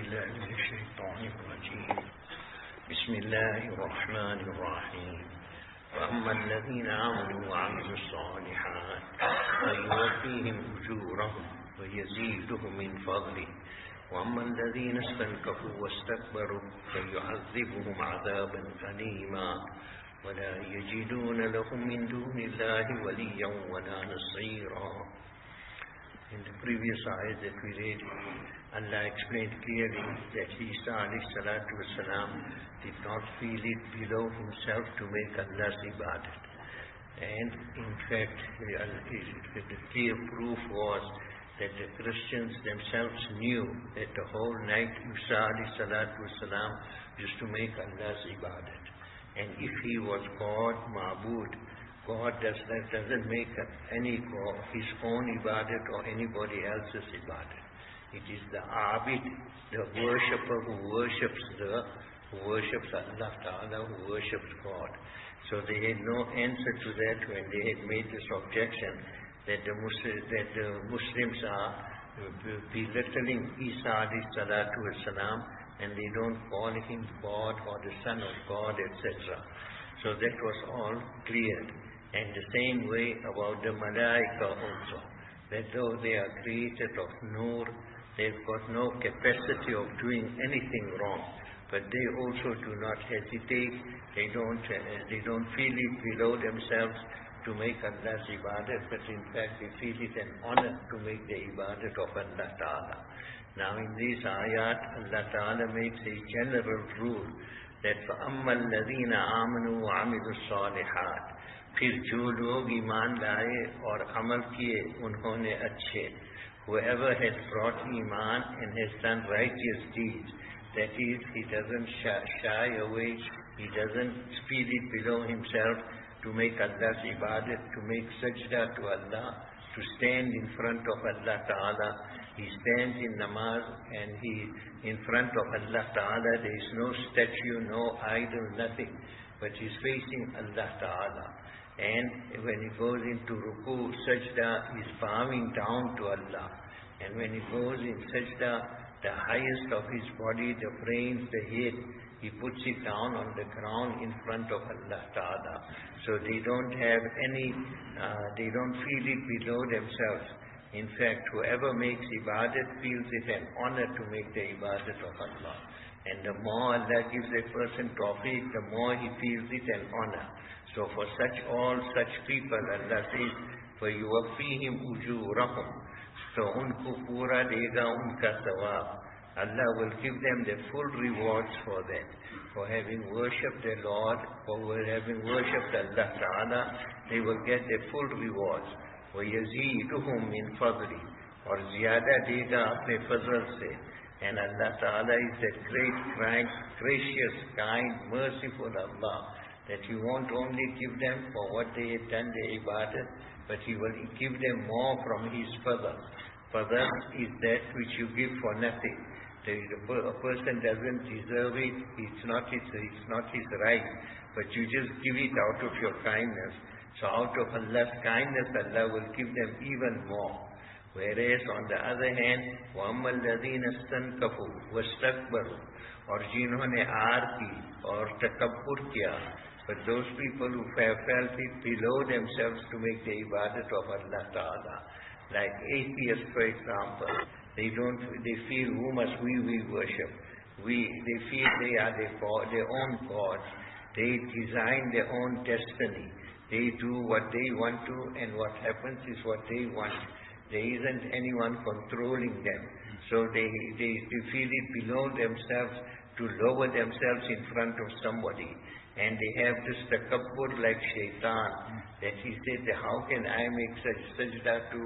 بالله من الشيطان الرجيم بسم الله الرحمن الرحيم وأما الذين آمنوا وعملوا الصالحات فيوفيهم أجورهم ويزيدهم من فضله وأما الذين استنكفوا واستكبروا فيعذبهم عذابا أليما ولا يجدون لهم من دون الله وليا ولا نصيرا. In the previous ayah that we read, Allah explained clearly that Isa alayhi salatu wasalam did not feel it below himself to make Allah's ibadat. And in fact, the clear proof was that the Christians themselves knew that the whole night Isa alayhi salatu wasalam used to make Allah's ibadat. And if he was God, Ma'bud, God doesn't make any God his own ibadat or anybody else's ibadat. It is the abid, the worshipper who worships Allah Ta'ala, who worships God. So they had no answer to that when they had made this objection that the Muslims are belittling Isa alayhi salatu wasalam, and they don't call him God or the Son of God, etc. So that was all cleared. And the same way about the Malaika also, that though they are created of Nur, they've got no capacity of doing anything wrong, but they also do not hesitate, they don't feel it below themselves to make Allah's ibadat, but in fact they feel it an honor to make the ibadat of Allah Ta'ala. Now in these ayat, Allah Ta'ala makes a general rule that فَأَمَّا الَّذِينَ آمَنُوا وَعَمِلُوا الصَّالِحَاتِ, फिर जो लोग ईमान लाए और अमल किए उन्होंने अच्छे, whoever has brought iman and has done righteous deeds, that is, he doesn't shy away, he doesn't feel it below himself to make Allah's ibadat, to make sajda to Allah, to stand in front of Allah Ta'ala. He stands in namaz and he in front of Allah Ta'ala. There is no statue, no idol, nothing, but he's facing Allah Ta'ala. And when he goes into ruku, sajda, he's bowing down to Allah. And when he goes in sajda, the highest of his body, the brains, the head, he puts it down on the ground in front of Allah Ta'ala. So they don't have any, they don't feel it below themselves. In fact, whoever makes ibadat feels it an honor to make the ibadat of Allah. And the more Allah gives a person tawfiq, the more he feels it an honor. So for all such people, Allah says, فَيُوَفِّيهِمْ أُجُورَهُمْ, so unko pura dega unka sawab. Allah will give them the full rewards for that, for having worshipped the Lord, for having worshipped Allah Ta'ala. They will get the full rewards. وَيَزِيدُهُمْ مِنْ فَضْلِهِ, or ziyada dega apne fazl se. And Allah Ta'ala is that great, gracious, kind, merciful Allah, that He won't only give them for what they have done, the ibadat, but He will give them more from His fadl. Fadl is that which you give for nothing. A person doesn't deserve it, it's not his right, but you just give it out of your kindness. So out of Allah's kindness, Allah will give them even more. Whereas on the other hand, وَأَمَّا الَّذِينَ اسْتَنْكَفُوا وَاسْتَكْبَرُوا, और जिन्होंने are की और तकब्बुर किया, but those people who have felt it below themselves to make the ibadat of Allah Ta'ala, like atheists for example, they feel who must we worship. They feel they are their own gods. They design their own destiny. They do what they want to, and what happens is what they want. There isn't anyone controlling them. So they feel it below themselves to lower themselves in front of somebody. And they have this takabbur like shaitan, that he said, how can I make such sajda to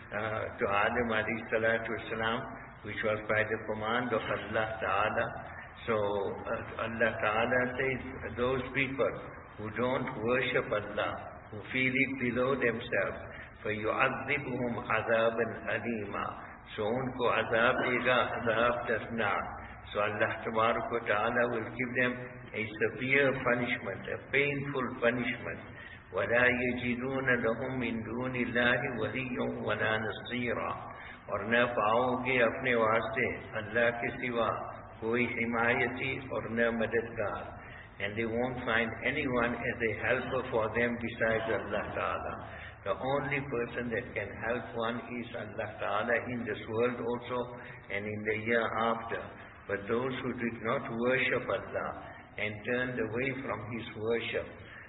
Adam alayhi salatu wasalam, which was by the command of Allah Ta'ala. So Allah Ta'ala says, those people who don't worship Allah, who feel it below themselves, فَيُعَذِّبُهُمْ عَذَابًا أَلِيمًا, so unko azab dega, azab tasnar. So Allah Ta'ala will give them a severe punishment, a painful punishment. وَلَا يَجِدُونَ لَهُمْ مِنْ دُونِ اللَّهِ وَلِيًّا وَلَا نَصِيرًا, और न पाओगे अपने वास्ते अल्लाह के सिवा कोई हिमायती और न मददगार. And they won't find anyone as a helper for them besides Allah Ta'ala. The only person that can help one is Allah Ta'ala in this world also and in the year after. But those who did not worship Allah and turned away from His worship,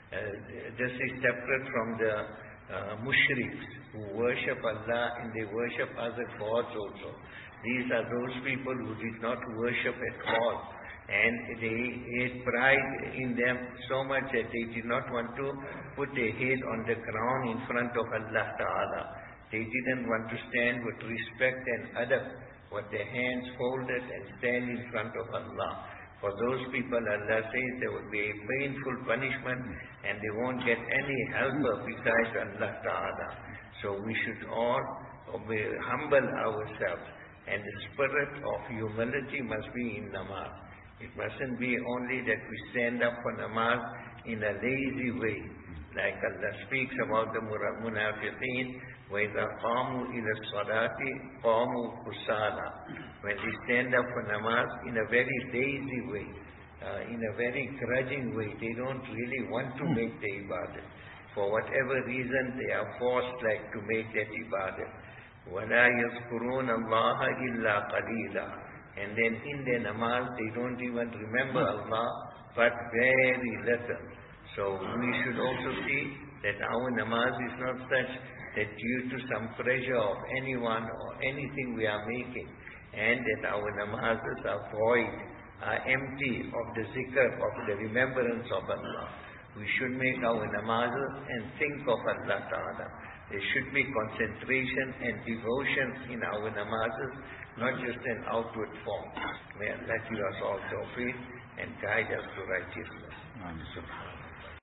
this is separate from the mushriks who worship Allah and they worship other gods also. These are those people who did not worship at all. And they had pride in them so much that they did not want to put their head on the ground in front of Allah Ta'ala. They didn't want to stand with respect and adab, with their hands folded and stand in front of Allah. For those people, Allah says there will be a painful punishment and they won't get any helper besides Allah Ta'ala. So we should all humble ourselves, and the spirit of humility must be in namaz. It mustn't be only that we stand up for namaz in a lazy way. Like Allah speaks about the munafiqeen, وَإِذَا قَامُوا إِلَى الصَّلَاةِ قَامُوا كُسَالَى. When they stand up for namaz in a very lazy way, in a very grudging way, they don't really want to make the ibadah. For whatever reason, they are forced like to make that ibadah. وَلَا يَذْكُرُونَ اللَّهَ إِلَّا قَلِيلًا. And then in their namaz, they don't even remember Allah, but very little. So we should also see that our namaz is not such that due to some pressure of anyone or anything we are making, and that our namazes are void, are empty of the zikr, of the remembrance of Allah. We should make our namazes and think of Allah Ta'ala. There should be concentration and devotion in our namazes, not just an outward form. May Allah give us all tawfiq and guide us to righteousness.